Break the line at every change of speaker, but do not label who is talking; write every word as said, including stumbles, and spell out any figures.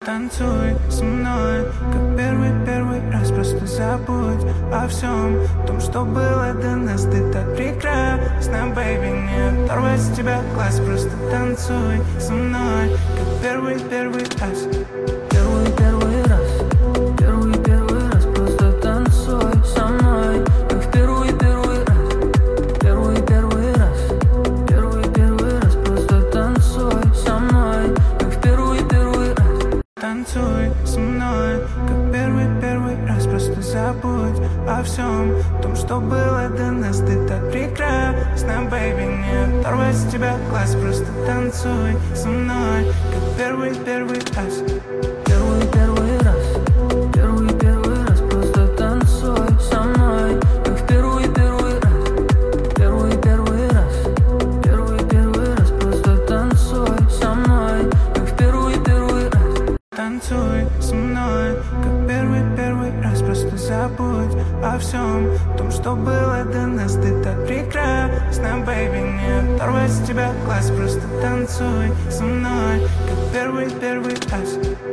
Танцуй со мной, как первый-первый раз. Просто забудь о всем том, что было до нас. Ты так прекрасна, бэйби, не оторвать с тебя глаз. Просто танцуй со мной, как первый-первый раз.
Первый-первый раз, первый-первый раз. Просто танцуй со мной, как в первый-первый раз. Первый-первый раз, первый-первый раз. Просто танцуй со мной, как в первый-первый раз.
Танцуй со мной, как первый-первый раз. Просто забудь о всем том, что было до нас. Ты так прекрасна, бэйби, не оторвать с тебя глаз. Просто танцуй со мной, как первый-первый раз.
Первый-первый раз, первый-первый раз. Просто танцуй со мной, как в первый-первый раз. Первый-первый раз, первый-первый раз. Просто танцуй со мной, как в первый-первый раз.
Танцуй со мной, как первый-первый раз. Просто забудь о всем том, что было до нас. Ты так прекрасна, бэйби, не оторвать с тебя глаз. Просто танцуй со мной, как первый-первый раз.